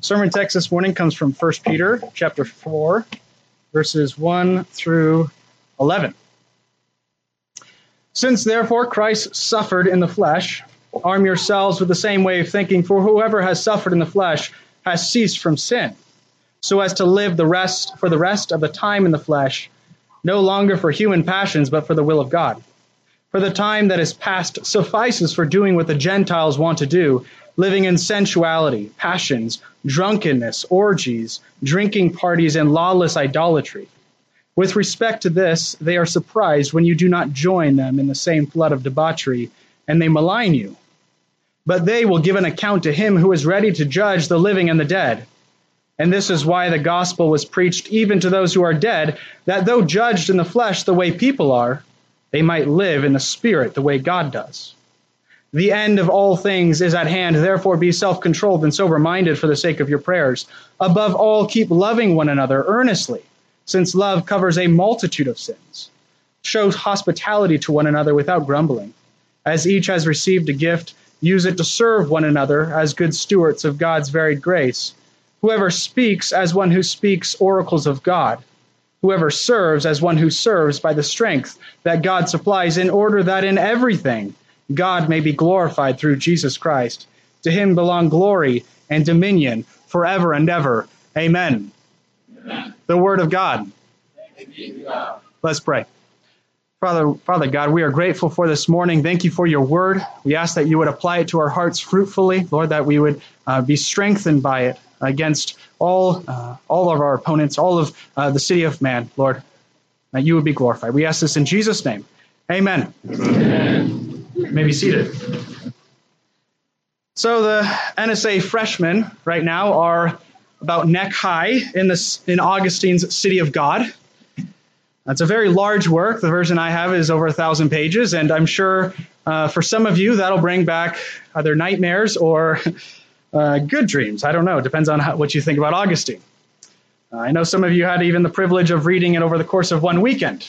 Sermon text this morning comes from 1 Peter chapter 4, verses 1 through 11. Since therefore Christ suffered in the flesh, arm yourselves with the same way of thinking, for whoever has suffered in the flesh has ceased from sin, so as to live for the rest of the time in the flesh, no longer for human passions, but for the will of God. For the time that is past suffices for doing what the Gentiles want to do, living in sensuality, passions, drunkenness, orgies, drinking parties, and lawless idolatry. With respect to this, they are surprised when you do not join them in the same flood of debauchery, and they malign you. But they will give an account to him who is ready to judge the living and the dead. And this is why the gospel was preached even to those who are dead, that though judged in the flesh the way people are, they might live in the spirit the way God does. The end of all things is at hand. Therefore be self-controlled and sober-minded for the sake of your prayers. Above all, keep loving one another earnestly, since love covers a multitude of sins. Show hospitality to one another without grumbling. As each has received a gift, use it to serve one another as good stewards of God's varied grace. Whoever speaks as one who speaks oracles of God. Whoever serves as one who serves by the strength that God supplies, in order that in everything God may be glorified through Jesus Christ. To him belong glory and dominion forever and ever. Amen. Amen. The word of God. Let's pray. Father God, we are grateful for this morning. Thank you for your word. We ask that you would apply it to our hearts fruitfully, Lord, that we would be strengthened by it against all of our opponents, all of the city of man, Lord, that you would be glorified. We ask this in Jesus' name. Amen. Amen. You may be seated. So the NSA freshmen right now are about neck high in Augustine's City of God. It's a very large work. The version I have is over 1,000 pages, and I'm sure for some of you that'll bring back either nightmares or good dreams. I don't know. It depends on what you think about Augustine. I know some of you had even the privilege of reading it over the course of one weekend.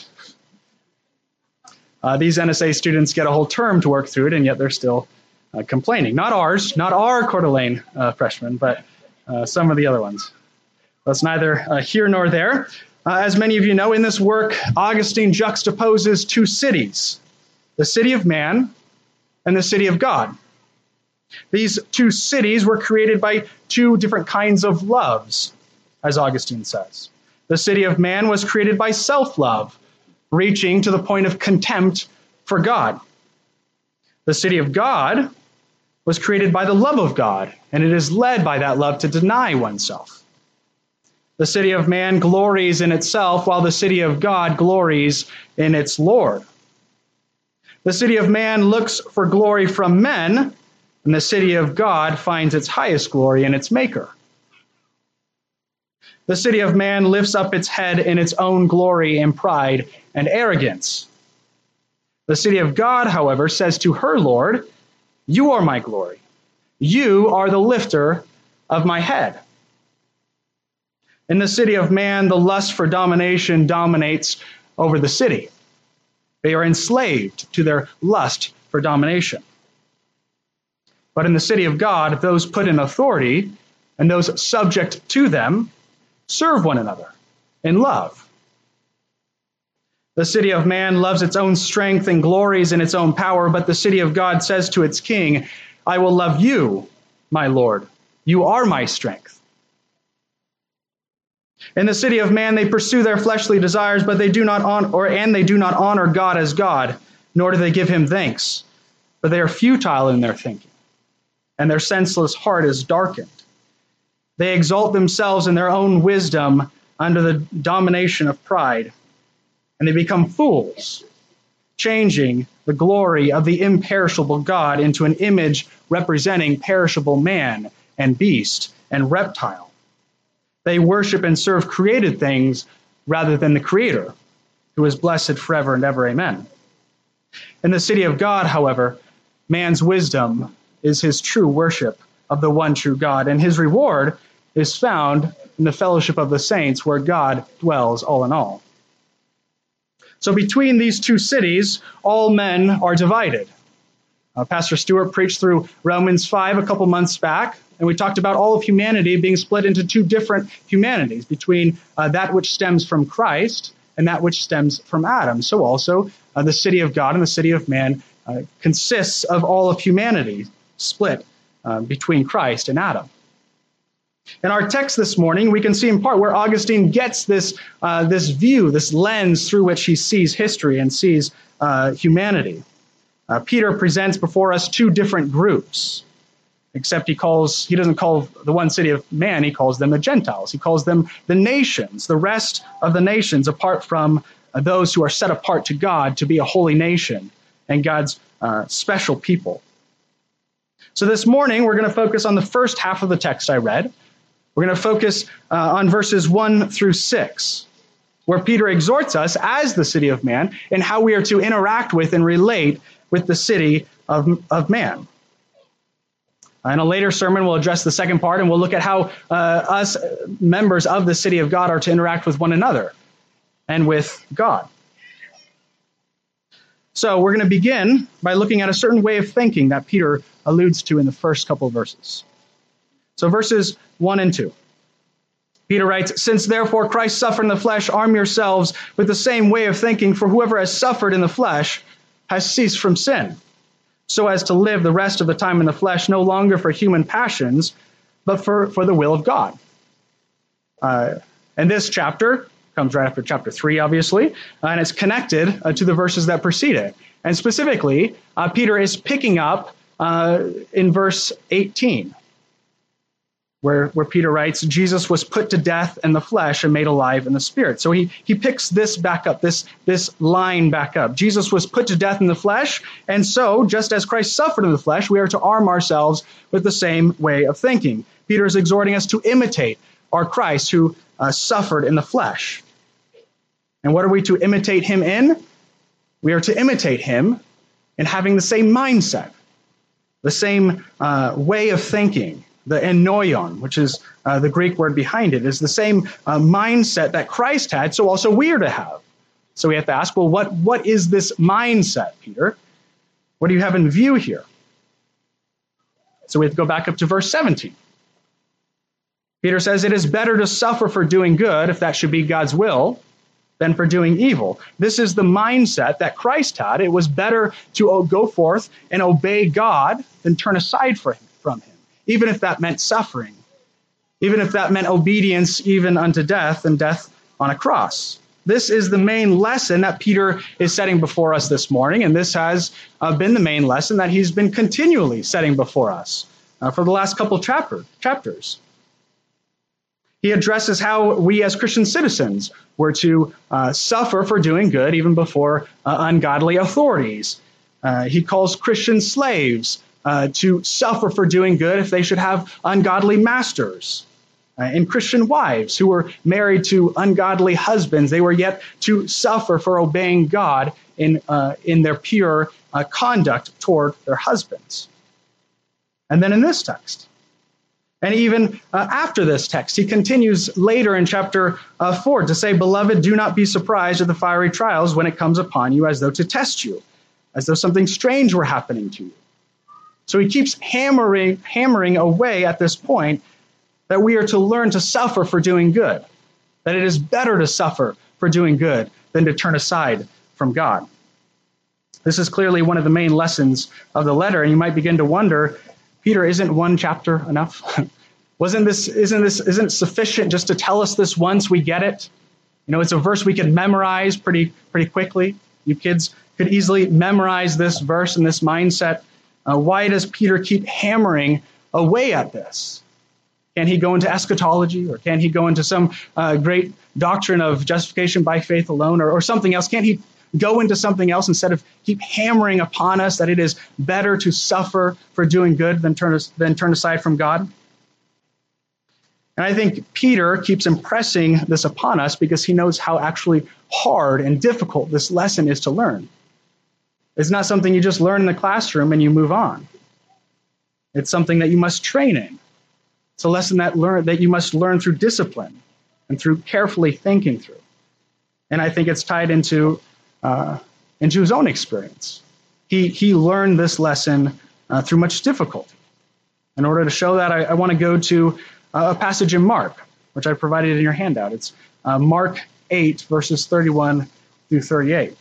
These NSA students get a whole term to work through it, and yet they're still complaining. Not our Coeur d'Alene freshmen, but some of the other ones. That's neither here nor there. As many of you know, in this work, Augustine juxtaposes two cities, the city of man and the city of God. These two cities were created by two different kinds of loves, as Augustine says. The city of man was created by self-love, reaching to the point of contempt for God. The city of God was created by the love of God, and it is led by that love to deny oneself. The city of man glories in itself, while the city of God glories in its Lord. The city of man looks for glory from men, and the city of God finds its highest glory in its Maker. The city of man lifts up its head in its own glory and pride and arrogance. The city of God, however, says to her Lord, "You are my glory. You are the lifter of my head." In the city of man, the lust for domination dominates over the city. They are enslaved to their lust for domination. But in the city of God, those put in authority and those subject to them serve one another in love. The city of man loves its own strength and glories in its own power, but the city of God says to its king, "I will love you, my Lord. You are my strength." In the city of man, they pursue their fleshly desires, but they do not honor God as God, nor do they give him thanks. For they are futile in their thinking, and their senseless heart is darkened. They exalt themselves in their own wisdom under the domination of pride, and they become fools, changing the glory of the imperishable God into an image representing perishable man and beast and reptile. They worship and serve created things rather than the Creator, who is blessed forever and ever. Amen. In the city of God, however, man's wisdom is his true worship of the one true God, and his reward is found in the fellowship of the saints, where God dwells all in all. So between these two cities, all men are divided. Pastor Stewart preached through Romans 5 a couple months back, and we talked about all of humanity being split into two different humanities, between that which stems from Christ and that which stems from Adam. So also the city of God and the city of man consists of all of humanity split between Christ and Adam. In our text this morning, we can see in part where Augustine gets this view, this lens through which he sees history and sees humanity. Peter presents before us two different groups, except he doesn't call the one city of man, he calls them the Gentiles. He calls them the nations, the rest of the nations, apart from those who are set apart to God to be a holy nation and God's special people. So this morning, we're going to focus on the first half of the text I read. We're going to focus on verses 1 through 6, where Peter exhorts us as the city of man and how we are to interact with and relate with the city of man. In a later sermon, we'll address the second part, and we'll look at how us members of the city of God are to interact with one another and with God. So we're going to begin by looking at a certain way of thinking that Peter alludes to in the first couple of verses. So verses 1 and 2. Peter writes, "Since therefore Christ suffered in the flesh, arm yourselves with the same way of thinking, for whoever has suffered in the flesh has ceased from sin, so as to live the rest of the time in the flesh, no longer for human passions, but for the will of God." And this chapter comes right after chapter 3, obviously, and it's connected to the verses that precede it. And specifically, Peter is picking up in verse 18, where Peter writes, "Jesus was put to death in the flesh and made alive in the spirit." So he picks this back up, this line back up. Jesus was put to death in the flesh, and so, just as Christ suffered in the flesh, we are to arm ourselves with the same way of thinking. Peter is exhorting us to imitate our Christ who suffered in the flesh. And what are we to imitate him in? We are to imitate him in having the same mindset, the same way of thinking. The enoion, which is the Greek word behind it, is the same mindset that Christ had, so also we are to have. So we have to ask, well, what is this mindset, Peter? What do you have in view here? So we have to go back up to verse 17. Peter says, "It is better to suffer for doing good, if that should be God's will, than for doing evil." This is the mindset that Christ had. It was better to go forth and obey God than turn aside from him, even if that meant suffering, even if that meant obedience even unto death, and death on a cross. This is the main lesson that Peter is setting before us this morning, and this has been the main lesson that he's been continually setting before us for the last couple chapters. He addresses how we as Christian citizens were to suffer for doing good even before ungodly authorities. He calls Christian slaves to suffer for doing good if they should have ungodly masters. And Christian wives who were married to ungodly husbands, they were yet to suffer for obeying God in their pure conduct toward their husbands. And then in this text, and even after this text, he continues later in chapter 4 to say, "Beloved, do not be surprised at the fiery trials when it comes upon you as though to test you, as though something strange were happening to you." So he keeps hammering away at this point that we are to learn to suffer for doing good, that it is better to suffer for doing good than to turn aside from God. This is clearly one of the main lessons of the letter, and you might begin to wonder, Peter, isn't one chapter enough? Isn't it sufficient just to tell us this once we get it? You know, it's a verse we can memorize pretty quickly. You kids could easily memorize this verse and this mindset. Why does Peter keep hammering away at this? Can he go into eschatology, or can he go into some great doctrine of justification by faith alone, or something else? Can't he go into something else instead of keep hammering upon us that it is better to suffer for doing good than turn aside from God? And I think Peter keeps impressing this upon us because he knows how actually hard and difficult this lesson is to learn. It's not something you just learn in the classroom and you move on. It's something that you must train in. It's a lesson that you must learn through discipline and through carefully thinking through. And I think it's tied into his own experience. he learned this lesson through much difficulty. In order to show that, I want to go to a passage in Mark, which I provided in your handout. It's Mark 8, verses 31 through 38.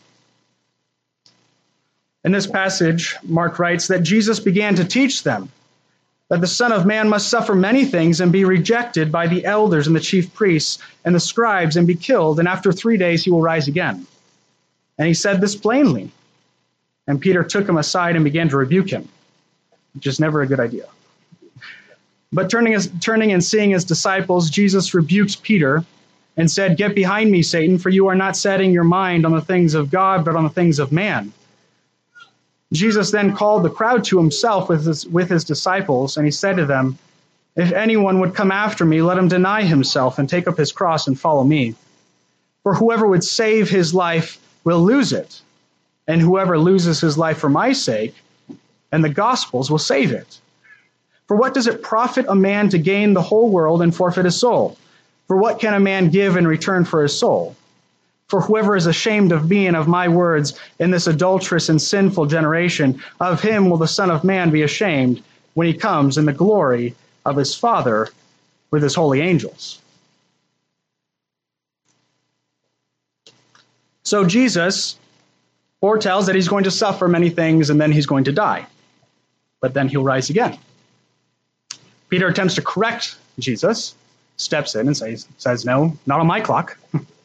In this passage, Mark writes that Jesus began to teach them that the Son of Man must suffer many things and be rejected by the elders and the chief priests and the scribes and be killed, and after 3 days he will rise again. And he said this plainly. And Peter took him aside and began to rebuke him, which is never a good idea. But turning and seeing his disciples, Jesus rebuked Peter and said, "Get behind me, Satan, for you are not setting your mind on the things of God, but on the things of man." Jesus then called the crowd to himself with his disciples, and he said to them, "If anyone would come after me, let him deny himself and take up his cross and follow me. For whoever would save his life will lose it, and whoever loses his life for my sake and the gospel's will save it. For what does it profit a man to gain the whole world and forfeit his soul? For what can a man give in return for his soul? For whoever is ashamed of me and of my words in this adulterous and sinful generation, of him will the Son of Man be ashamed when he comes in the glory of his Father with his holy angels." So Jesus foretells that he's going to suffer many things and then he's going to die. But then he'll rise again. Peter attempts to correct Jesus, steps in and says, "No, not on my clock."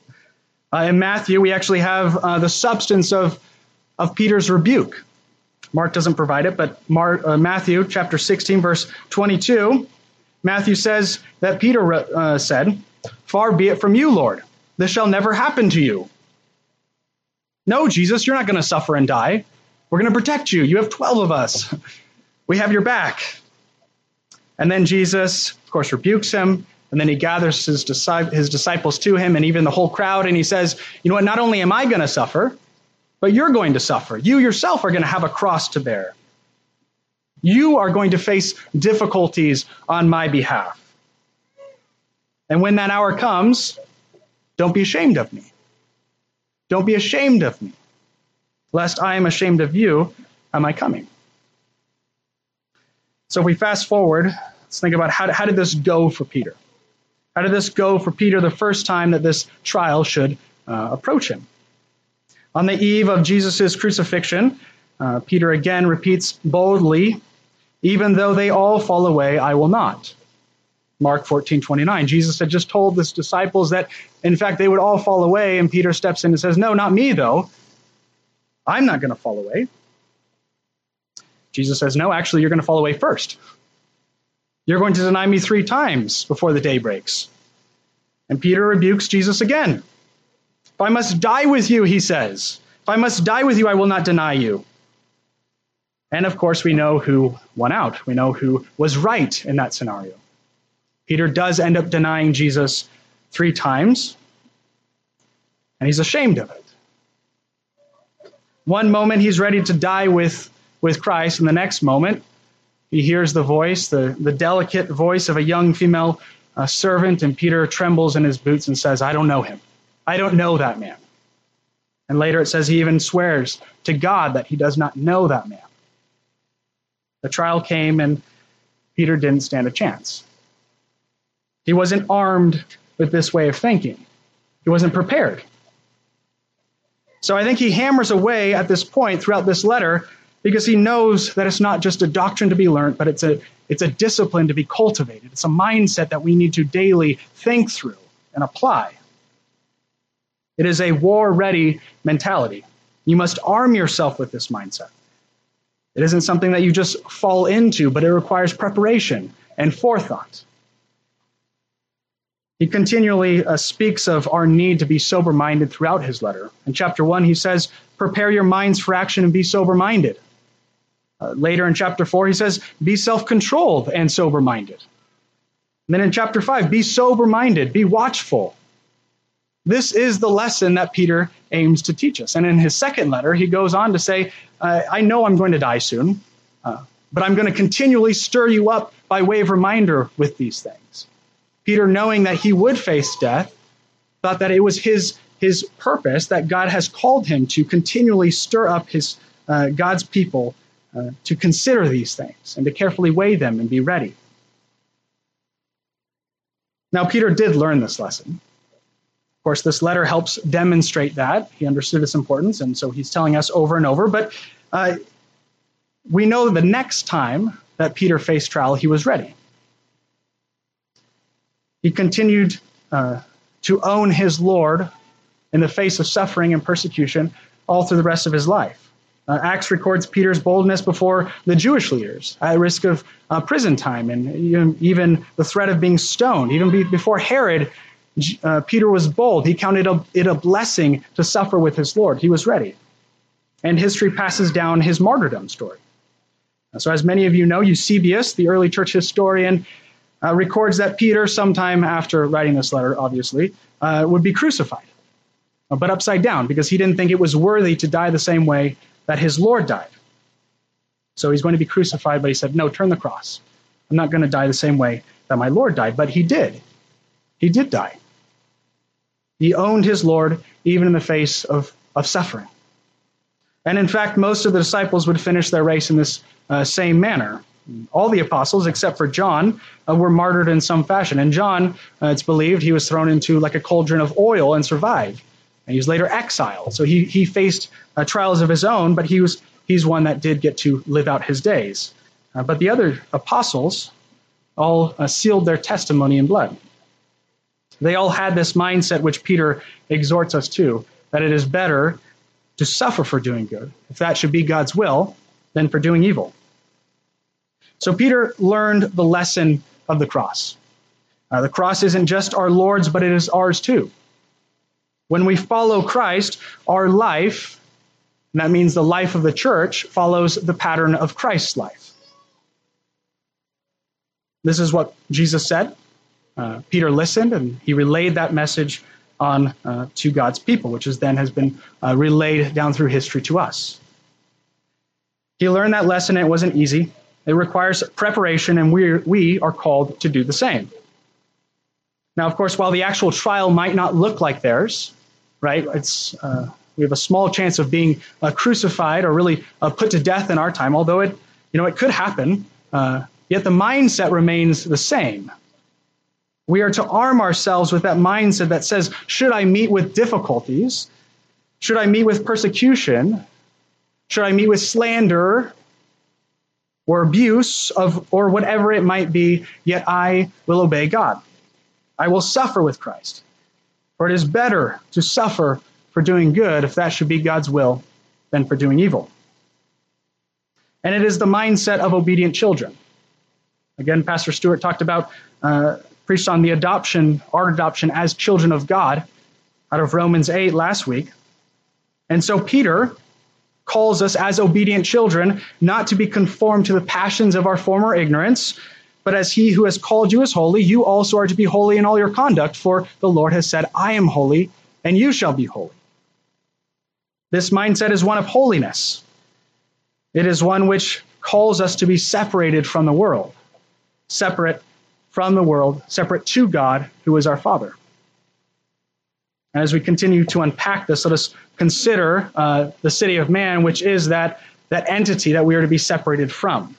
In Matthew, we actually have the substance of Peter's rebuke. Mark doesn't provide it, but Matthew chapter 16, verse 22, Matthew says that Peter said, "Far be it from you, Lord. This shall never happen to you." "No, Jesus, you're not going to suffer and die. We're going to protect you. You have 12 of us. We have your back." And then Jesus, of course, rebukes him. And then he gathers his disciples to him and even the whole crowd. And he says, "You know what? Not only am I going to suffer, but you're going to suffer. You yourself are going to have a cross to bear. You are going to face difficulties on my behalf. And when that hour comes, don't be ashamed of me. Don't be ashamed of me, lest I am ashamed of you at my coming." So if we fast forward, let's think about how did this go for Peter? How did this go for Peter the first time that this trial should approach him? On the eve of Jesus' crucifixion, Peter again repeats boldly, "Even though they all fall away, I will not." Mark 14:29. Jesus had just told his disciples that, in fact, they would all fall away, and Peter steps in and says, "No, not me, though. I'm not going to fall away." Jesus says, "No, actually, you're going to fall away first. You're going to deny me 3 times before the day breaks." And Peter rebukes Jesus again. "If I must die with you," he says, "if I must die with you, I will not deny you." And of course, we know who won out. We know who was right in that scenario. Peter does end up denying Jesus 3 times, and he's ashamed of it. One moment, he's ready to die with Christ, and the next moment, he hears the voice, the delicate voice of a young female servant, and Peter trembles in his boots and says, "I don't know him. I don't know that man." And later it says he even swears to God that he does not know that man. The trial came, and Peter didn't stand a chance. He wasn't armed with this way of thinking. He wasn't prepared. So I think he hammers away at this point throughout this letter because he knows that it's not just a doctrine to be learned, but it's a discipline to be cultivated. It's a mindset that we need to daily think through and apply. It is a war-ready mentality. You must arm yourself with this mindset. It isn't something that you just fall into, but it requires preparation and forethought. He continually speaks of our need to be sober-minded throughout his letter. In chapter 1, he says, "Prepare your minds for action and be sober-minded." Later in chapter 4, he says, "Be self-controlled and sober-minded." And then in chapter 5, "Be sober-minded, be watchful." This is the lesson that Peter aims to teach us. And in his second letter, he goes on to say, "I know I'm going to die soon, but I'm going to continually stir you up by way of reminder with these things." Peter, knowing that he would face death, thought that it was his purpose that God has called him to continually stir up his God's people to consider these things and to carefully weigh them and be ready. Now, Peter did learn this lesson. Of course, this letter helps demonstrate that. He understood its importance, and so he's telling us over and over. But we know the next time that Peter faced trial, he was ready. He continued to own his Lord in the face of suffering and persecution all through the rest of his life. Acts records Peter's boldness before the Jewish leaders at risk of prison time and even the threat of being stoned. Even before Herod, Peter was bold. He counted it a blessing to suffer with his Lord. He was ready. And history passes down his martyrdom story. So as many of you know, Eusebius, the early church historian, records that Peter, sometime after writing this letter, obviously, would be crucified, but upside down, because he didn't think it was worthy to die the same way that his Lord died. So he's going to be crucified, but he said, no, turn the cross. I'm not going to die the same way that my Lord died. But he did. He did die. He owned his Lord even in the face of suffering. And in fact, most of the disciples would finish their race in this same manner. All the apostles, except for John, were martyred in some fashion. And John, it's believed, he was thrown into like a cauldron of oil and survived. And he was later exiled. So he faced trials of his own, but he's one that did get to live out his days. But the other apostles all sealed their testimony in blood. They all had this mindset which Peter exhorts us to, that it is better to suffer for doing good, if that should be God's will, than for doing evil. So Peter learned the lesson of the cross. The cross isn't just our Lord's, but it is ours too. When we follow Christ, our life, and that means the life of the church, follows the pattern of Christ's life. This is what Jesus said. Peter listened, and he relayed that message on to God's people, which has been relayed down through history to us. He learned that lesson, and it wasn't easy. It requires preparation, and we are called to do the same. Now, of course, while the actual trial might not look like theirs, right? We have a small chance of being crucified or really put to death in our time, although it could happen. Yet the mindset remains the same. We are to arm ourselves with that mindset that says, should I meet with difficulties? Should I meet with persecution? Should I meet with slander or abuse or whatever it might be, yet I will obey God. I will suffer with Christ. For it is better to suffer for doing good, if that should be God's will, than for doing evil. And it is the mindset of obedient children. Again, Pastor Stewart preached on our adoption as children of God out of Romans 8 last week. And so Peter calls us as obedient children not to be conformed to the passions of our former ignorance, but as he who has called you is holy, you also are to be holy in all your conduct, for the Lord has said, I am holy, and you shall be holy. This mindset is one of holiness. It is one which calls us to be separated from the world, separate from the world, separate to God, who is our Father. And as we continue to unpack this, let us consider the city of man, which is that entity that we are to be separated from.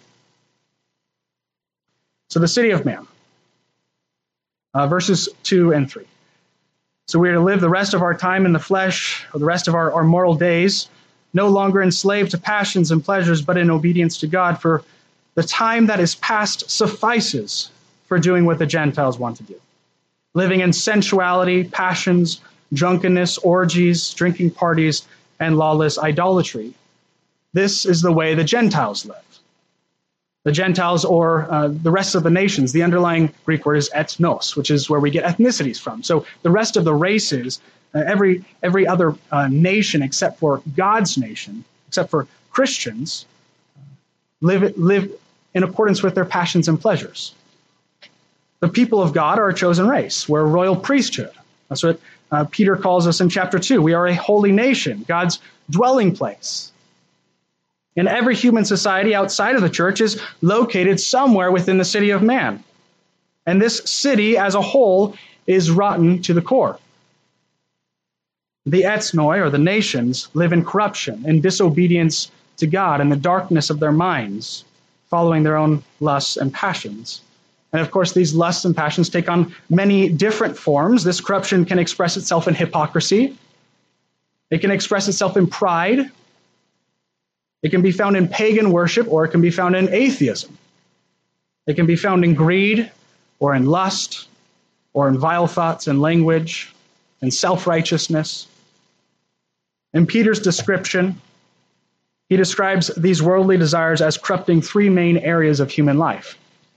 So the city of man, verses 2 and 3. So we are to live the rest of our time in the flesh, or the rest of our mortal days, no longer enslaved to passions and pleasures, but in obedience to God, for the time that is past suffices for doing what the Gentiles want to do. Living in sensuality, passions, drunkenness, orgies, drinking parties, and lawless idolatry. This is the way the Gentiles live. The Gentiles, or the rest of the nations, the underlying Greek word is ethnos, which is where we get ethnicities from. So the rest of the races, every other nation except for God's nation, except for Christians, live in accordance with their passions and pleasures. The people of God are a chosen race. We're a royal priesthood. That's what Peter calls us in chapter 2. We are a holy nation, God's dwelling place. And every human society outside of the church is located somewhere within the city of man. And this city as a whole is rotten to the core. The ethnoi, or the nations, live in corruption, in disobedience to God in the darkness of their minds, following their own lusts and passions. And of course, these lusts and passions take on many different forms. This corruption can express itself in hypocrisy. It can express itself in pride. It can be found in pagan worship, or it can be found in atheism. It can be found in greed, or in lust, or in vile thoughts and language, and self-righteousness. In Peter's description, he describes these worldly desires as corrupting three main areas of human life.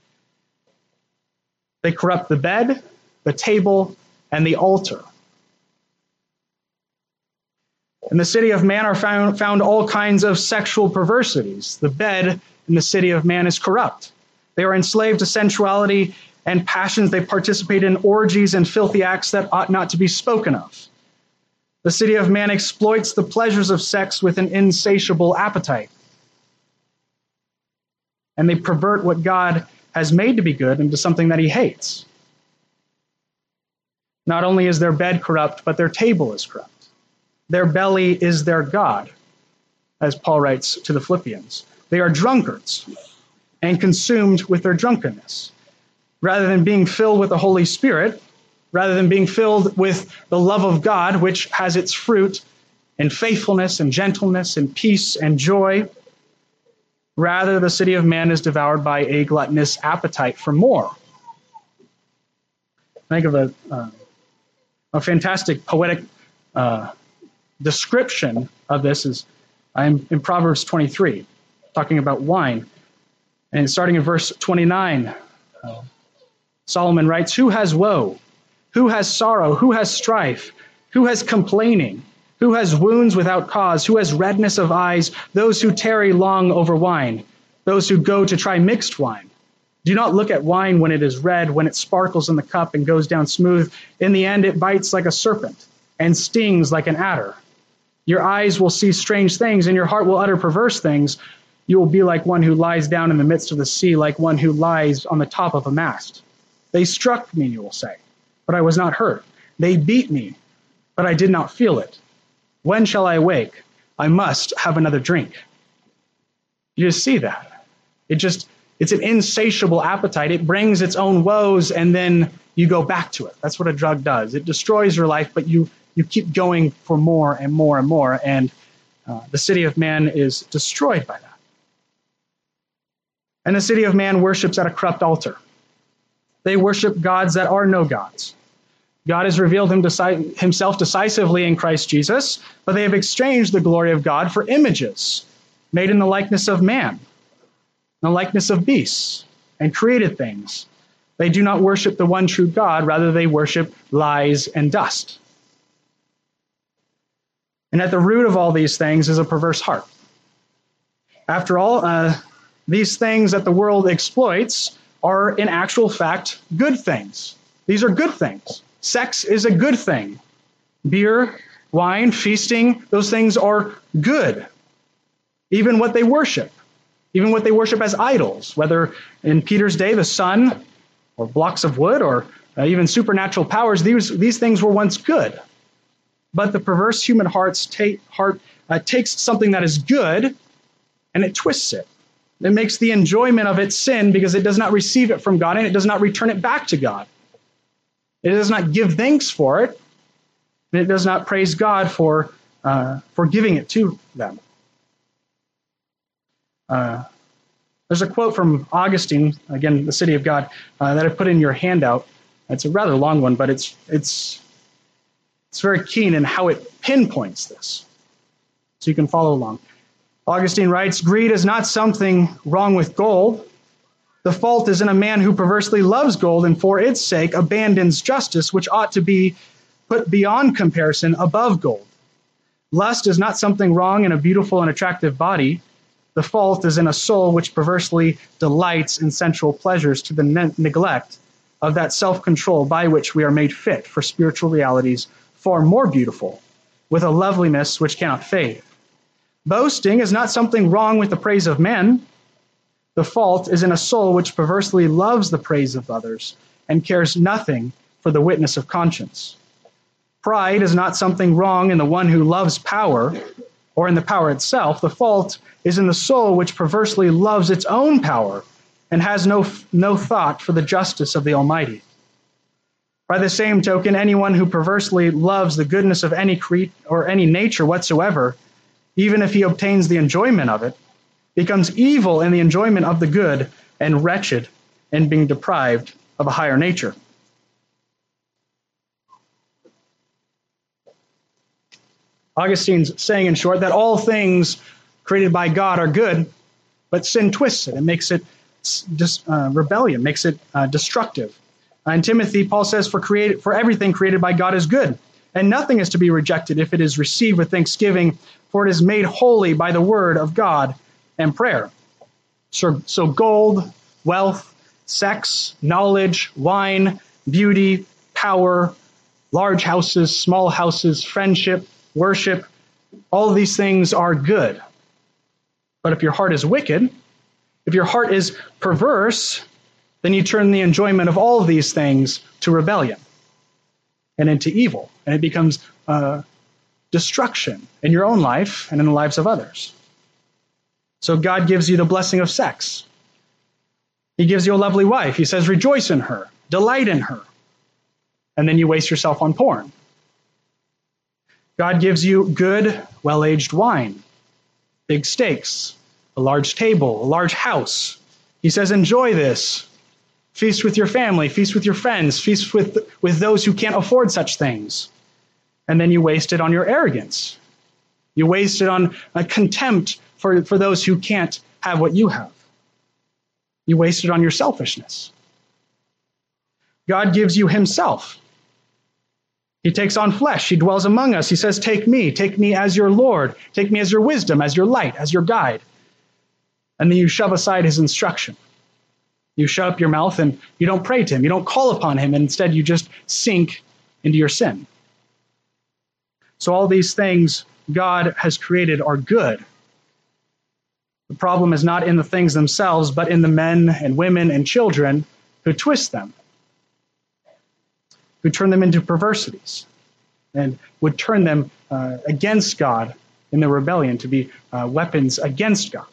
They corrupt the bed, the table, and the altar. In the city of man are found all kinds of sexual perversities. The bed in the city of man is corrupt. They are enslaved to sensuality and passions. They participate in orgies and filthy acts that ought not to be spoken of. The city of man exploits the pleasures of sex with an insatiable appetite. And they pervert what God has made to be good into something that he hates. Not only is their bed corrupt, but their table is corrupt. Their belly is their God, as Paul writes to the Philippians. They are drunkards and consumed with their drunkenness. Rather than being filled with the Holy Spirit, rather than being filled with the love of God, which has its fruit in faithfulness and gentleness and peace and joy, rather the city of man is devoured by a gluttonous appetite for more. I think of a fantastic poetic description of this is I'm in Proverbs 23, talking about wine. And starting in verse 29, Solomon writes, "Who has woe? Who has sorrow? Who has strife? Who has complaining? Who has wounds without cause? Who has redness of eyes? Those who tarry long over wine, those who go to try mixed wine. Do not look at wine when it is red, when it sparkles in the cup and goes down smooth. In the end, it bites like a serpent and stings like an adder. Your eyes will see strange things, and your heart will utter perverse things. You will be like one who lies down in the midst of the sea, like one who lies on the top of a mast. They struck me, you will say, but I was not hurt. They beat me, but I did not feel it. When shall I awake? I must have another drink." You just see that. It's an insatiable appetite. It brings its own woes, and then you go back to it. That's what a drug does. It destroys your life, but you keep going for more and more and more, and the city of man is destroyed by that. And the city of man worships at a corrupt altar. They worship gods that are no gods. God has revealed himself decisively in Christ Jesus, but they have exchanged the glory of God for images made in the likeness of man, the likeness of beasts, and created things. They do not worship the one true God, rather they worship lies and dust. And at the root of all these things is a perverse heart. After all, these things that the world exploits are in actual fact good things. These are good things. Sex is a good thing. Beer, wine, feasting, those things are good. Even what they worship as idols, whether in Peter's day the sun or blocks of wood or even supernatural powers, these things were once good. But the perverse human heart takes something that is good and it twists it. It makes the enjoyment of it sin because it does not receive it from God and it does not return it back to God. It does not give thanks for it, and it does not praise God for giving it to them. There's a quote from Augustine, again, the City of God, that I put in your handout. It's a rather long one, but it's very keen in how it pinpoints this, so you can follow along. Augustine writes, "Greed is not something wrong with gold. The fault is in a man who perversely loves gold and for its sake abandons justice, which ought to be put beyond comparison above gold. Lust is not something wrong in a beautiful and attractive body. The fault is in a soul which perversely delights in sensual pleasures to the neglect of that self-control by which we are made fit for spiritual realities far more beautiful, with a loveliness which cannot fade. Boasting is not something wrong with the praise of men. The fault is in a soul which perversely loves the praise of others and cares nothing for the witness of conscience. Pride is not something wrong in the one who loves power. or in the power itself. The fault is in the soul, which perversely loves its own power and has no thought for the justice of the Almighty. By the same token, anyone who perversely loves the goodness of any any nature whatsoever, even if he obtains the enjoyment of it, becomes evil in the enjoyment of the good and wretched in being deprived of a higher nature. Augustine's saying, in short, that all things created by God are good, but sin twists it and makes it rebellion, makes it destructive. In Timothy, Paul says, for everything created by God is good, and nothing is to be rejected if it is received with thanksgiving, for it is made holy by the word of God and prayer. So gold, wealth, sex, knowledge, wine, beauty, power, large houses, small houses, friendship, worship, all of these things are good. But if your heart is wicked, if your heart is perverse, then you turn the enjoyment of all of these things to rebellion and into evil. And it becomes destruction in your own life and in the lives of others. So God gives you the blessing of sex. He gives you a lovely wife. He says, rejoice in her, delight in her. And then you waste yourself on porn. God gives you good, well-aged wine, big steaks, a large table, a large house. He says, enjoy this. Feast with your family, feast with your friends, feast with those who can't afford such things. And then you waste it on your arrogance. You waste it on a contempt for those who can't have what you have. You waste it on your selfishness. God gives you himself. He takes on flesh. He dwells among us. He says, take me as your Lord. Take me as your wisdom, as your light, as your guide. And then you shove aside his instruction. You shut up your mouth and you don't pray to him. You don't call upon him. And instead, you just sink into your sin. So all these things God has created are good. The problem is not in the things themselves, but in the men and women and children who twist them, who turn them into perversities, and would turn them against God in the rebellion to be weapons against God.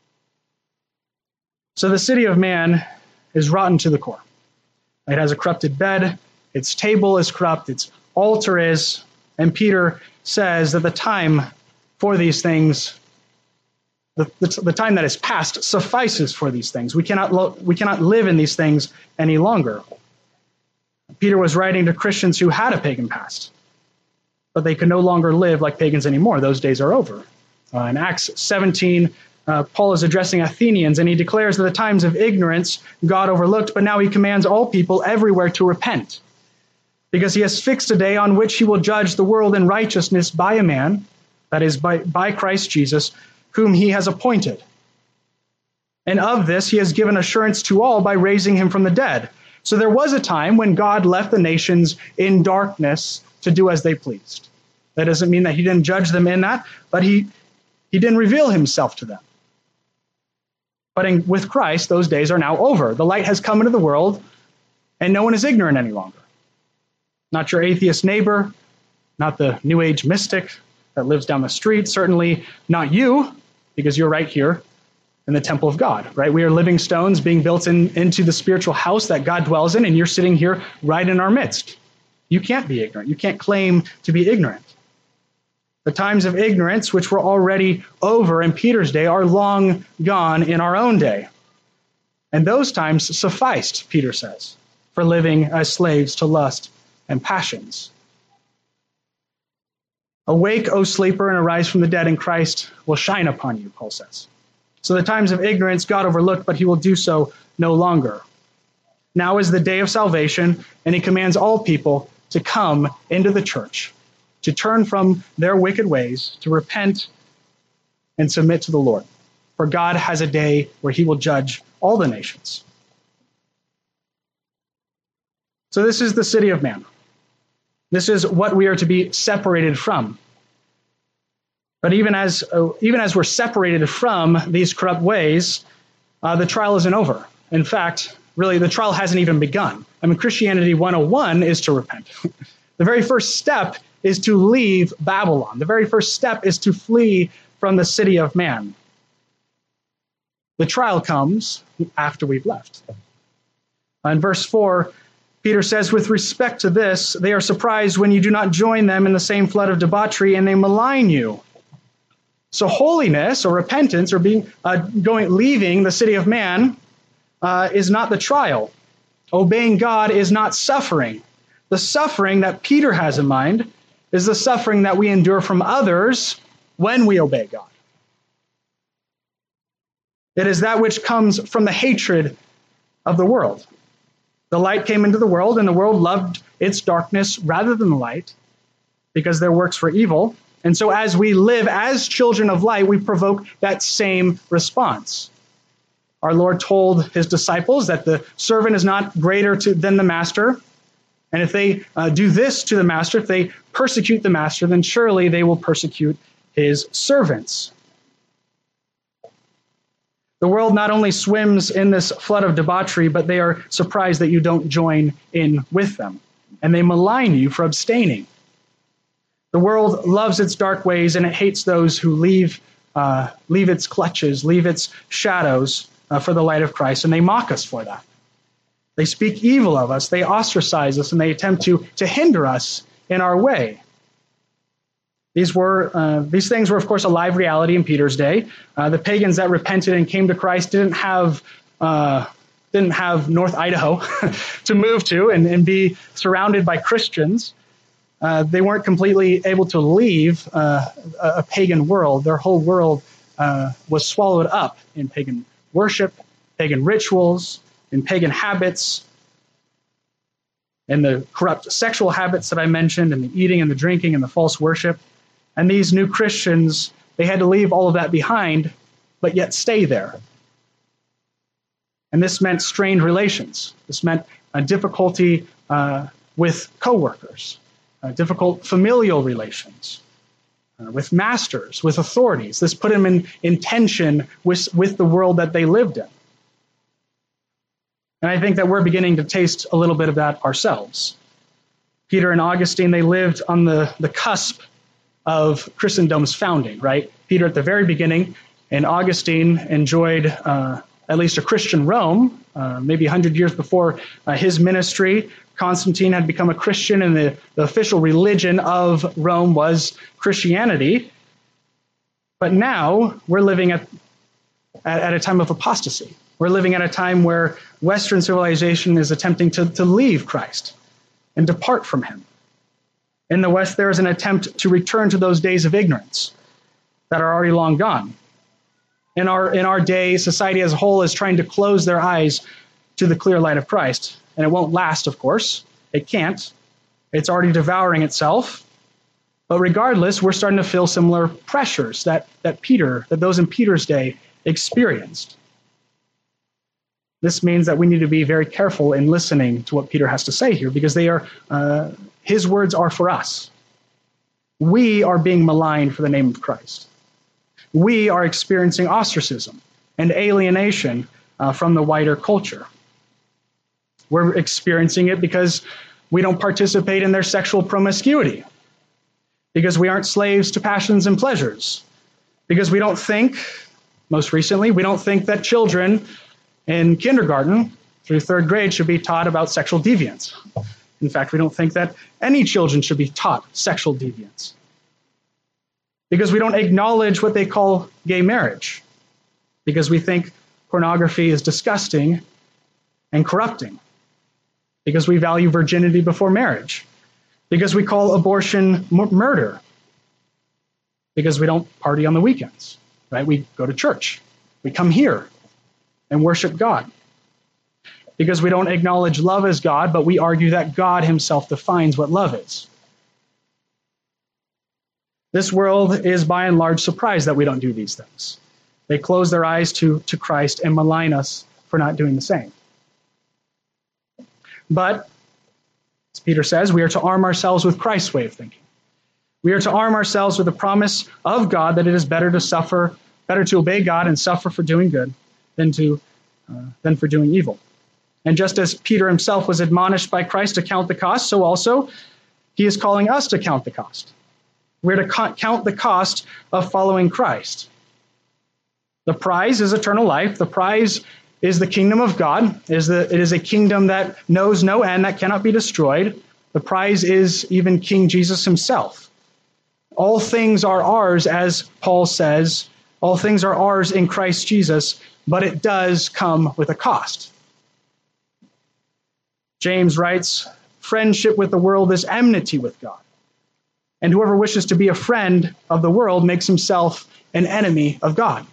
So the city of man is rotten to the core. It has a corrupted bed, its table is corrupt, its altar is, and Peter says that the time for these things, the time that is past suffices for these things. We cannot live in these things any longer. Peter was writing to Christians who had a pagan past, but they could no longer live like pagans anymore. Those days are over. In Acts 17, Paul is addressing Athenians, and he declares that the times of ignorance God overlooked, but now he commands all people everywhere to repent, because he has fixed a day on which he will judge the world in righteousness by a man, that is, by Christ Jesus, whom he has appointed. And of this he has given assurance to all by raising him from the dead. So there was a time when God left the nations in darkness to do as they pleased. That doesn't mean that he didn't judge them in that, but he didn't reveal himself to them. But with Christ, those days are now over. The light has come into the world, and no one is ignorant any longer. Not your atheist neighbor, not the New Age mystic that lives down the street, certainly not you, because you're right here in the temple of God, right? We are living stones being built into the spiritual house that God dwells in, and you're sitting here right in our midst. You can't be ignorant. You can't claim to be ignorant. The times of ignorance, which were already over in Peter's day, are long gone in our own day. And those times sufficed, Peter says, for living as slaves to lust and passions. Awake, O sleeper, and arise from the dead, and Christ will shine upon you, Paul says. So the times of ignorance God overlooked, but he will do so no longer. Now is the day of salvation, and he commands all people to come into the church, to turn from their wicked ways, to repent and submit to the Lord. For God has a day where he will judge all the nations. So this is the city of man. This is what we are to be separated from. But even as we're separated from these corrupt ways, the trial isn't over. In fact, really, the trial hasn't even begun. I mean, Christianity 101 is to repent. The very first step is to leave Babylon. The very first step is to flee from the city of man. The trial comes after we've left. In verse 4, Peter says, with respect to this, they are surprised when you do not join them in the same flood of debauchery, and they malign you. So holiness or repentance or leaving the city of man is not the trial. Obeying God is not suffering. The suffering that Peter has in mind is the suffering that we endure from others when we obey God. It is that which comes from the hatred of the world. The light came into the world, and the world loved its darkness rather than the light, because their works were evil. And so as we live as children of light, we provoke that same response. Our Lord told his disciples that the servant is not greater than the master. And if they do this to the master, if they persecute the master, then surely they will persecute his servants. The world not only swims in this flood of debauchery, but they are surprised that you don't join in with them. And they malign you for abstaining. The world loves its dark ways, and it hates those who leave its clutches, leave its shadows for the light of Christ, and they mock us for that. They speak evil of us, they ostracize us, and they attempt to hinder us in our way. These things were, of course, a live reality in Peter's day. The pagans that repented and came to Christ didn't have North Idaho to move to and be surrounded by Christians. They weren't completely able to leave a pagan world. Their whole world was swallowed up in pagan worship, pagan rituals, in pagan habits, and the corrupt sexual habits that I mentioned, and the eating and the drinking and the false worship. And these new Christians, they had to leave all of that behind, but yet stay there. And this meant strained relations. This meant a difficulty with coworkers, difficult familial relations, with masters, with authorities. This put them in tension with the world that they lived in. And I think that we're beginning to taste a little bit of that ourselves. Peter and Augustine, they lived on the cusp of Christendom's founding, right? Peter at the very beginning, and Augustine enjoyed at least a Christian Rome, maybe 100 years before his ministry. Constantine had become a Christian, and the official religion of Rome was Christianity. But now we're living at a time of apostasy. We're living at a time where Western civilization is attempting to leave Christ and depart from him. In the West, there is an attempt to return to those days of ignorance that are already long gone. In our day, society as a whole is trying to close their eyes to the clear light of Christ. And it won't last, of course. It can't. It's already devouring itself. But regardless, we're starting to feel similar pressures that those in Peter's day experienced. This means that we need to be very careful in listening to what Peter has to say here, because his words are for us. We are being maligned for the name of Christ. We are experiencing ostracism and alienation from the wider culture. We're experiencing it because we don't participate in their sexual promiscuity, because we aren't slaves to passions and pleasures, because we don't think that children in kindergarten through third grade should be taught about sexual deviance. In fact, we don't think that any children should be taught sexual deviance, because we don't acknowledge what they call gay marriage, because we think pornography is disgusting and corrupting, because we value virginity before marriage, because we call abortion murder, because we don't party on the weekends, right? We go to church. We come here and worship God. Because we don't acknowledge love as God, but we argue that God himself defines what love is. This world is by and large surprised that we don't do these things. They close their eyes to Christ and malign us for not doing the same. But, as Peter says, we are to arm ourselves with Christ's way of thinking. We are to arm ourselves with the promise of God that it is better to obey God and suffer for doing good than for doing evil. And just as Peter himself was admonished by Christ to count the cost, so also he is calling us to count the cost. We're to count the cost of following Christ. The prize is eternal life. The prize is the kingdom of God. It is a kingdom that knows no end, that cannot be destroyed. The prize is even King Jesus himself. All things are ours, as Paul says. All things are ours in Christ Jesus, but it does come with a cost. James writes, friendship with the world is enmity with God. And whoever wishes to be a friend of the world makes himself an enemy of God.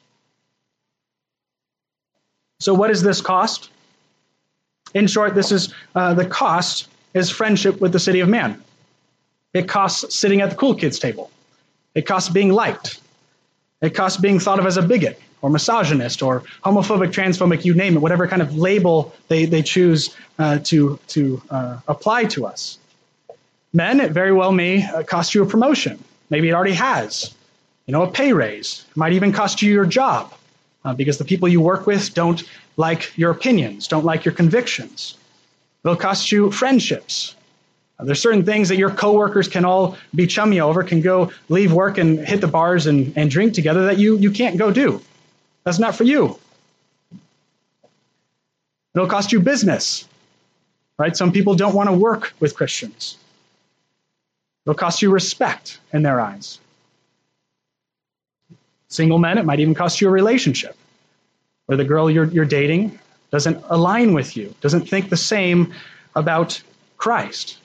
So what is this cost? In short, this is the cost is friendship with the city of man. It costs sitting at the cool kids table. It costs being liked. It costs being thought of as a bigot or misogynist or homophobic, transphobic, you name it, whatever kind of label they choose to apply to us. Men, it very well may cost you a promotion. Maybe it already has. A pay raise. It might even cost you your job because the people you work with don't like your opinions, don't like your convictions. It'll cost you friendships. There's certain things that your coworkers can all be chummy over, can go leave work and hit the bars and drink together that you can't go do. That's not for you. It'll cost you business, right? Some people don't want to work with Christians. It'll cost you respect in their eyes. Single men, it might even cost you a relationship where the girl you're dating doesn't align with you, doesn't think the same about Christ.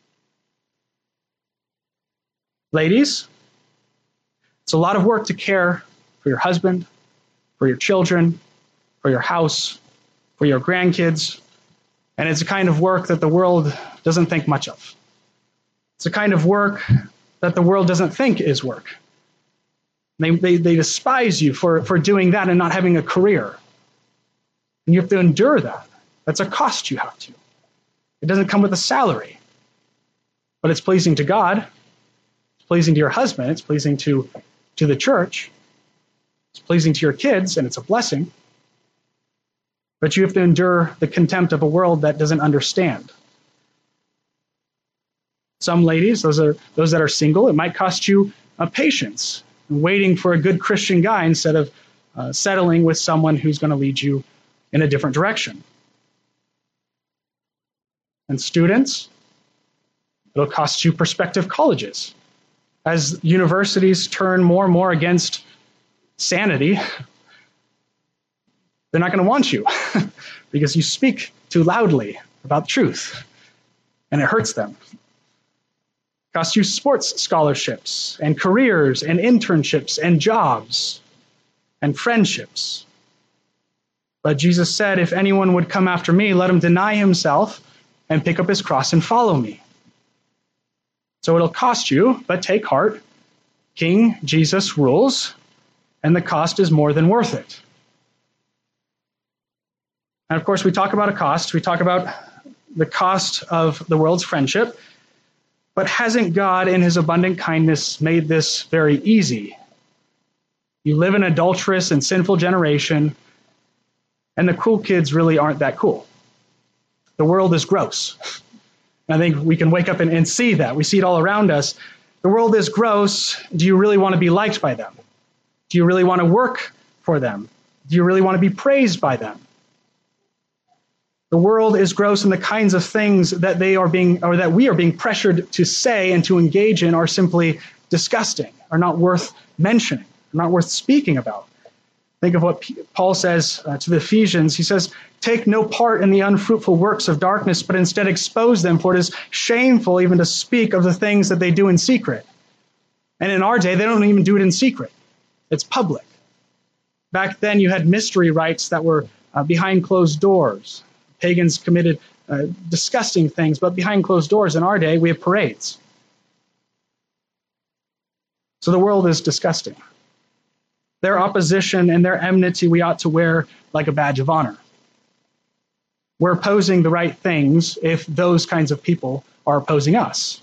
Ladies, it's a lot of work to care for your husband, for your children, for your house, for your grandkids, and it's a kind of work that the world doesn't think much of. It's a kind of work that the world doesn't think is work. They despise you for doing that and not having a career. And you have to endure that. That's a cost you have to. It doesn't come with a salary, but it's pleasing to God. It's pleasing to your husband. It's pleasing to the church. It's pleasing to your kids, and it's a blessing. But you have to endure the contempt of a world that doesn't understand. Some ladies, those that are single, it might cost you patience, waiting for a good Christian guy instead of settling with someone who's going to lead you in a different direction. And students, it'll cost you prospective colleges. As universities turn more and more against sanity, they're not going to want you because you speak too loudly about truth, and it hurts them. It costs you sports scholarships and careers and internships and jobs and friendships. But Jesus said, if anyone would come after me, let him deny himself and pick up his cross and follow me. So it'll cost you, but take heart. King Jesus rules, and the cost is more than worth it. And of course, we talk about a cost. We talk about the cost of the world's friendship. But hasn't God, in his abundant kindness, made this very easy? You live in an adulterous and sinful generation, and the cool kids really aren't that cool. The world is gross. I think we can wake up and see that. We see it all around us. The world is gross. Do you really want to be liked by them? Do you really want to work for them? Do you really want to be praised by them? The world is gross, and the kinds of things that we are being pressured to say and to engage in are simply disgusting, are not worth mentioning, are not worth speaking about. Think of what Paul says to the Ephesians. He says, take no part in the unfruitful works of darkness, but instead expose them, for it is shameful even to speak of the things that they do in secret. And in our day, they don't even do it in secret. It's public. Back then, you had mystery rites that were behind closed doors. Pagans committed disgusting things, but behind closed doors. In our day, we have parades. So the world is disgusting. Their opposition and their enmity we ought to wear like a badge of honor. We're opposing the right things if those kinds of people are opposing us.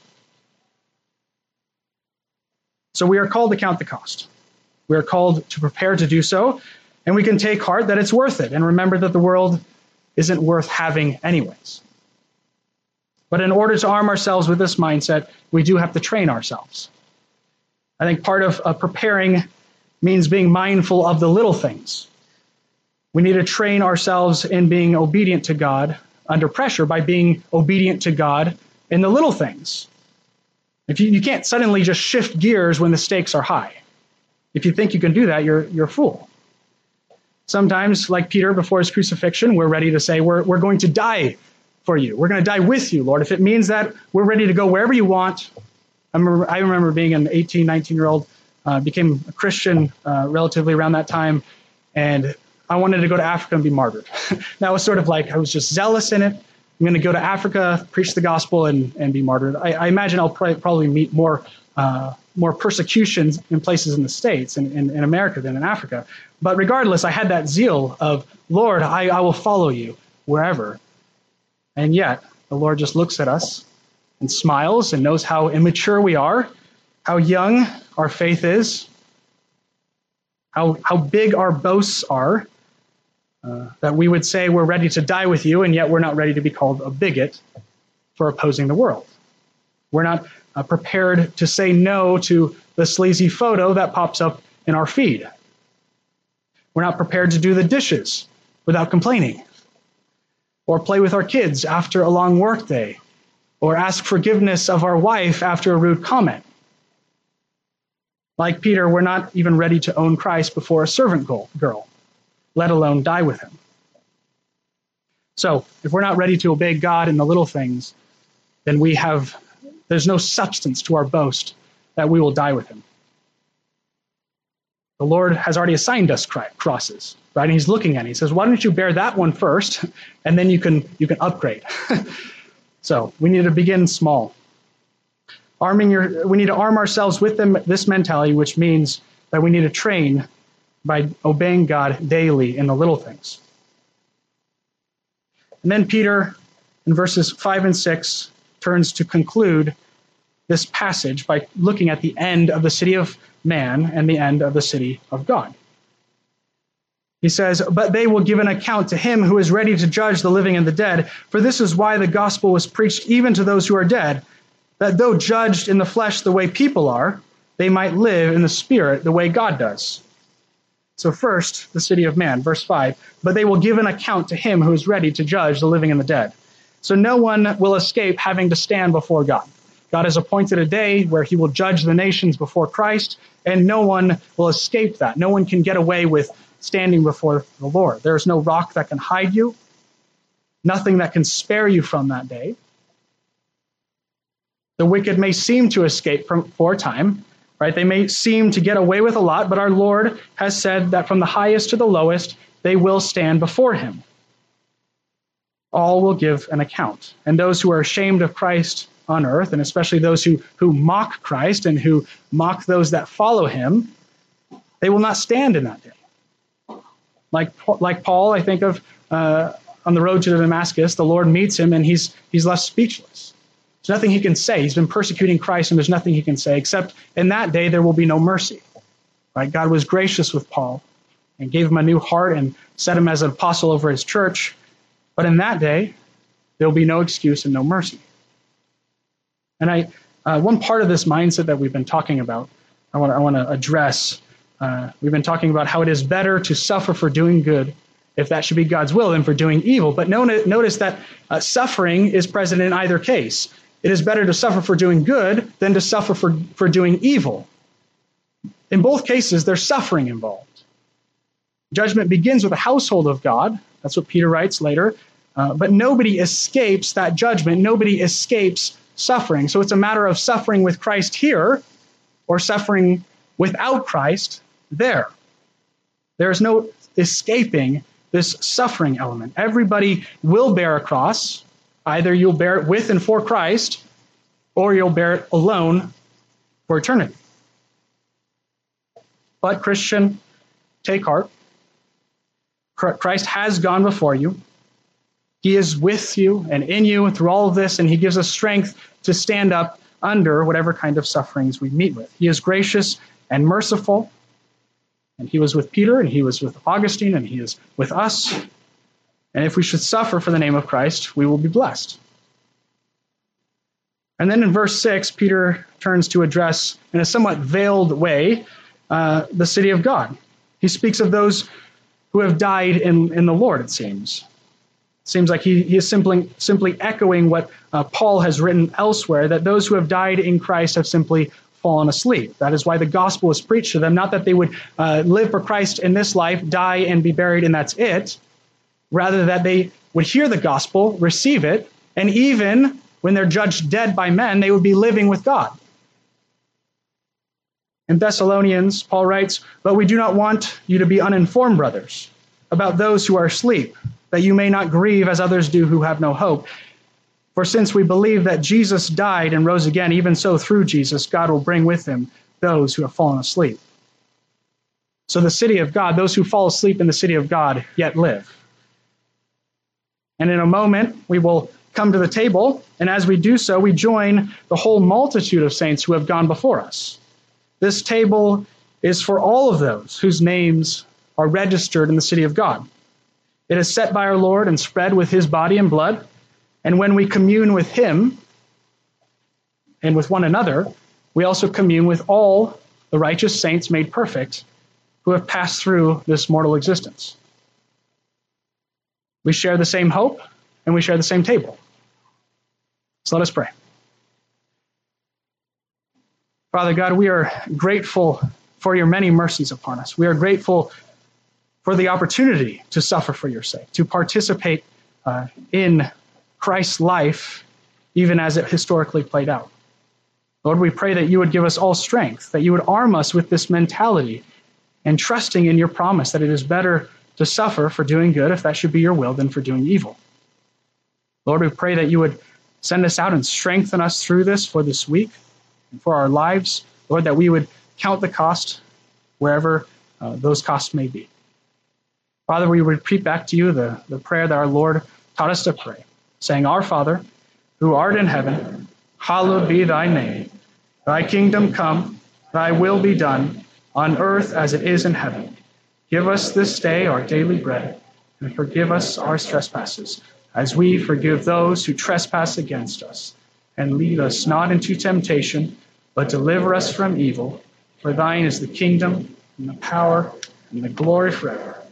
So we are called to count the cost. We are called to prepare to do so, and we can take heart that it's worth it and remember that the world isn't worth having anyways. But in order to arm ourselves with this mindset, we do have to train ourselves. I think part of preparing means being mindful of the little things. We need to train ourselves in being obedient to God under pressure by being obedient to God in the little things. If you can't suddenly just shift gears when the stakes are high. If you think you can do that, you're a fool. Sometimes, like Peter before his crucifixion, we're ready to say, we're going to die for you. We're going to die with you, Lord. If it means that, we're ready to go wherever you want. I remember being an 18, 19-year-old, became a Christian relatively around that time, and I wanted to go to Africa and be martyred. That was sort of like, I was just zealous in it. I'm going to go to Africa, preach the gospel, and be martyred. I imagine I'll probably meet more persecutions in places in the States and in America than in Africa. But regardless, I had that zeal of, Lord, I will follow you wherever. And yet, the Lord just looks at us and smiles and knows how immature we are, how young our faith is, how big our boasts are, that we would say we're ready to die with you, and yet we're not ready to be called a bigot for opposing the world. We're not prepared to say no to the sleazy photo that pops up in our feed. We're not prepared to do the dishes without complaining, or play with our kids after a long work day, or ask forgiveness of our wife after a rude comment. Like Peter, we're not even ready to own Christ before a servant girl, let alone die with him. So, if we're not ready to obey God in the little things, then there's no substance to our boast that we will die with him. The Lord has already assigned us crosses, right? And he's looking at it. He says, why don't you bear that one first, and then you can upgrade. So we need to begin small. We need to arm ourselves with this mentality, which means that we need to train by obeying God daily in the little things. And then Peter, in verses 5 and 6, turns to conclude this passage by looking at the end of the city of man and the end of the city of God. He says, but they will give an account to him who is ready to judge the living and the dead, for this is why the gospel was preached even to those who are dead, that though judged in the flesh the way people are, they might live in the spirit the way God does. So first, the city of man, verse 5, but they will give an account to him who is ready to judge the living and the dead. So no one will escape having to stand before God. God has appointed a day where he will judge the nations before Christ, and no one will escape that. No one can get away with standing before the Lord. There is no rock that can hide you, nothing that can spare you from that day. The wicked may seem to escape for a time, right? They may seem to get away with a lot, but our Lord has said that from the highest to the lowest, they will stand before him. All will give an account. And those who are ashamed of Christ on earth, and especially those who mock Christ and who mock those that follow him, they will not stand in that day. Like Paul, I think of on the road to Damascus, the Lord meets him and he's left speechless. There's nothing he can say. He's been persecuting Christ and there's nothing he can say, except in that day there will be no mercy. Right? God was gracious with Paul and gave him a new heart and set him as an apostle over his church. But in that day, there will be no excuse and no mercy. And one part of this mindset that we've been talking about, I want to address. We've been talking about how it is better to suffer for doing good, if that should be God's will, than for doing evil. But notice that suffering is present in either case. It is better to suffer for doing good than to suffer for doing evil. In both cases, there's suffering involved. Judgment begins with the household of God. That's what Peter writes later. But nobody escapes that judgment. Nobody escapes suffering. So it's a matter of suffering with Christ here or suffering without Christ there. There is no escaping this suffering element. Everybody will bear a cross. Either you'll bear it with and for Christ, or you'll bear it alone for eternity. But Christian, take heart. Christ has gone before you. He is with you and in you through all of this, and he gives us strength to stand up under whatever kind of sufferings we meet with. He is gracious and merciful, and he was with Peter, and he was with Augustine, and he is with us. And if we should suffer for the name of Christ, we will be blessed. And then in verse 6, Peter turns to address, in a somewhat veiled way, the city of God. He speaks of those who have died in the Lord, it seems. It seems like he is simply echoing what Paul has written elsewhere, that those who have died in Christ have simply fallen asleep. That is why the gospel is preached to them, not that they would live for Christ in this life, die and be buried, and that's it. Rather that they would hear the gospel, receive it, and even when they're judged dead by men, they would be living with God. In Thessalonians, Paul writes, "But we do not want you to be uninformed, brothers, about those who are asleep, that you may not grieve as others do who have no hope. For since we believe that Jesus died and rose again, even so through Jesus, God will bring with him those who have fallen asleep." So the city of God, those who fall asleep in the city of God, yet live. And in a moment, we will come to the table, and as we do so, we join the whole multitude of saints who have gone before us. This table is for all of those whose names are registered in the city of God. It is set by our Lord and spread with his body and blood, and when we commune with him and with one another, we also commune with all the righteous saints made perfect who have passed through this mortal existence. We share the same hope, and we share the same table. So let us pray. Father God, we are grateful for your many mercies upon us. We are grateful for the opportunity to suffer for your sake, to participate in Christ's life, even as it historically played out. Lord, we pray that you would give us all strength, that you would arm us with this mentality and trusting in your promise that it is better to suffer for doing good, if that should be your will, than for doing evil. Lord, we pray that you would send us out and strengthen us through this for this week and for our lives. Lord, that we would count the cost wherever those costs may be. Father, we repeat back to you the prayer that our Lord taught us to pray, saying, "Our Father, who art in heaven, hallowed be thy name. Thy kingdom come, thy will be done, on earth as it is in heaven. Give us this day our daily bread, and forgive us our trespasses, as we forgive those who trespass against us. And lead us not into temptation, but deliver us from evil. For thine is the kingdom, and the power, and the glory forever.